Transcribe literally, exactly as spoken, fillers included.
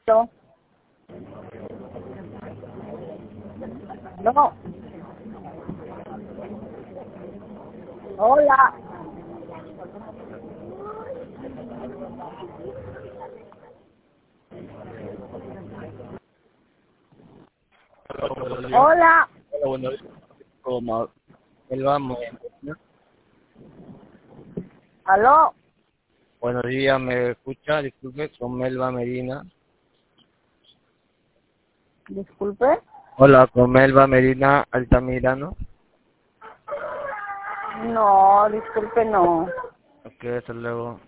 No. No. Hola. Hola, Hola. buenos días. ¿Cómo Melba Medina? ¿Aló? Buenos días, ¿me escucha? Disculpe, con Melba Medina. Disculpe. Hola, con Melba Medina Altamirano. No, disculpe, no. Ok, hasta luego.